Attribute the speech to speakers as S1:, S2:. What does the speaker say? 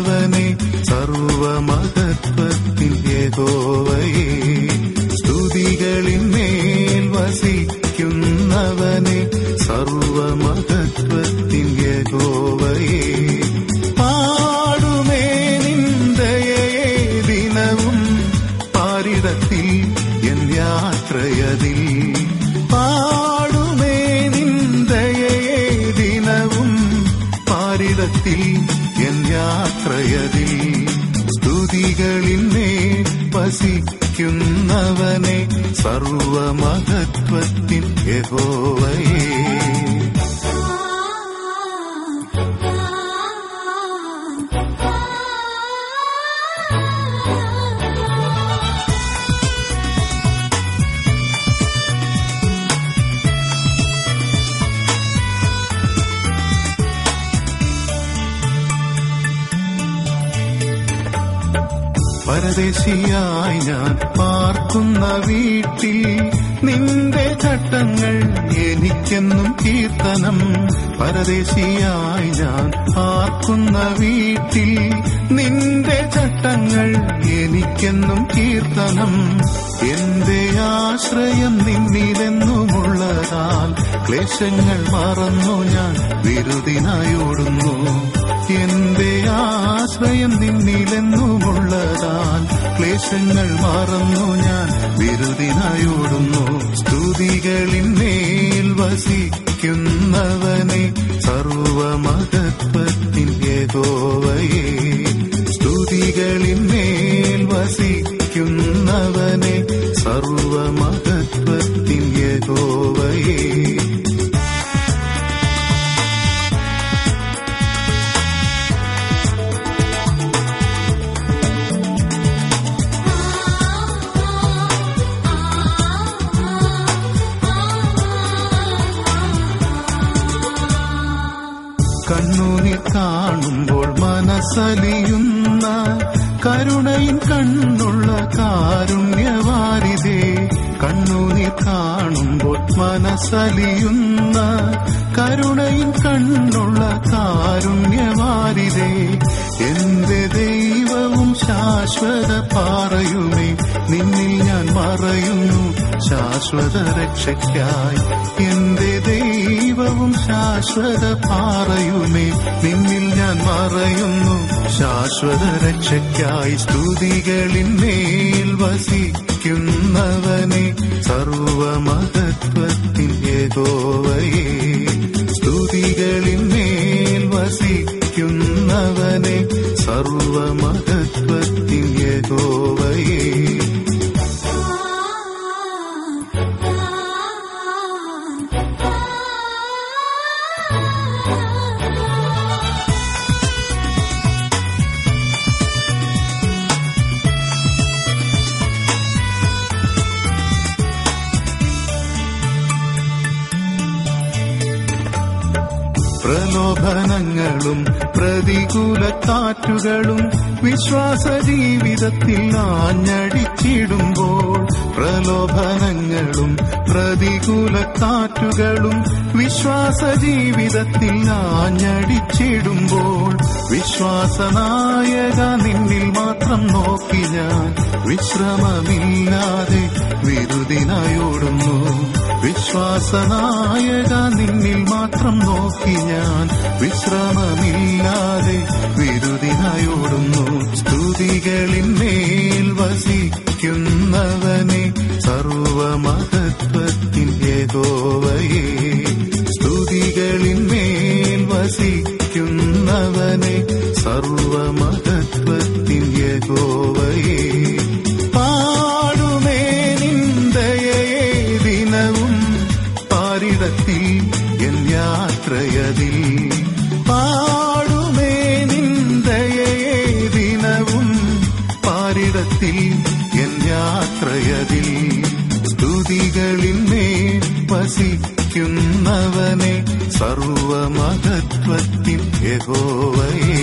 S1: വസിക്കുന്നവനെ സർവമഹത്വത്തിൻ യഹോവയേ. സ്തുതികളിന്മേൽ വസിക്കുന്നവനെ സർവമഹത്വത്തിൻ യഹോവയേ. പാടുമേ നിന്ദയേ ദിനവും പാരിടത്തിൽ എൻ യാത്രയതിൽ. പാടുമേ നിന്ദയേ ദിനവും പാരിടത്തിൽ എൻ യാത്രയതിൽ. സ്തുതികളിന്മേൽ വസിക്കുന്നവനെ സർവമഹത്വത്തിൻ യഹോവയേ. പരദേശിയായി ഞാൻ പാർക്കുന്ന വീട്ടിൽ നിന്റെ ചട്ടങ്ങൾ എനിക്കെന്നും കീർത്തനം. പരദേശിയായി ഞാൻ പാർക്കുന്ന വീട്ടിൽ നിന്റെ ചട്ടങ്ങൾ എനിക്കെന്നും കീർത്തനം. എന്റെ ആശ്രയം നിന്നിലെന്നുമുള്ളതാൽ ക്ലേശങ്ങൾ മറന്നു ഞാൻ വിരുദിനായോടുന്നു. എന്റെ ആശ്രയം നിന്നിലെന്നുമുള്ളതാൽ ക്ലേശങ്ങൾ മറന്നു ഞാൻ വിരുദിനായോടുന്നു. സ്തുതികളിന്മേൽ വസിക്കുന്നവനെ സർവമഹത്വത്തിൻ യഹോവയേ. സ്തുതികളിന്മേൽ വസിക്കുന്നവനെ സർവമഹത്വത്തിൻ യഹോവയേ. കണ്ണുനീർ കാണുമ്പോൾ മനസ്സലിയുന്ന കരുണയിൻ കണ്ണുള്ള കാരുണ്യവാരിതേ. കണ്ണുനീർ കാണുമ്പോൾ മനസ്സലിയുന്ന കരുണയിൻ കണ്ണുള്ള കാരുണ്യവാരിതേ. എന്റെ ദൈവവും ശാശ്വത പാറയുമേ, നിന്നിൽ ഞാൻ മറയുന്നു ശാശ്വത രക്ഷയ്ക്കായി. എന്റെ ദൈവവും ശാശ്വത പാറയുമേ, നിന്നിൽ ഞാൻ മറയുന്നു ശാശ്വത രക്ഷയ്ക്കായി. സ്തുതികളിന്മേൽ വസിക്കുന്നവനെ സർവമഹത്വത്തിൻ യഹോവയേ. സ്തുതികളിന്മേൽ വസിക്കുന്നവനെ സർവമഹത്വത്തിൻ യഹോവയേ. പ്രലോഭനങ്ങളും പ്രതികൂല കാറ്റുകളും വിശ്വാസ ജീവിതത്തിൽ ആഞ്ഞടിച്ചിടുമ്പോൾ, പ്രലോഭനങ്ങളും പ്രതികൂല കാറ്റുകളും വിശ്വാസ ജീവിതത്തിൽ ആഞ്ഞടിച്ചിടുമ്പോൾ, വിശ്വാസനായക നിന്നിൽ മാത്രം നോക്കി ഞാൻ വിശ്രമമില്ലാതെ വിരുദിനായോടുന്നു. വിശ്വാസനായക നിന്നിൽ മാത്രം നോക്കി ഞാൻ വിശ്രമമില്ലാതെ വിരുദിനായോടുന്നു. സ്തുതികളിന്മേൽ വസിക്കുന്നവനെ സർവമഹത്വത്തിൻ യഹോവയേ. സ്തുതികളിന്മേൽ വസിക്കുന്നവനെ സർവമഹത്വത്തിൻ യഹോവയേ. പാടുമേ നിന്ദയേ ദിനവും പാരിടത്തിൽ എൻ യാത്രയതിൽ. പാടുമേ നിന്ദയേ ദിനവും പാരിടത്തിൽ എൻ യാത്രയതിൽ. സ്തുതികളിന്മേൽ വസിക്കുന്നവനെ സർവമഹത്വത്തിൻ യഹോവയേ.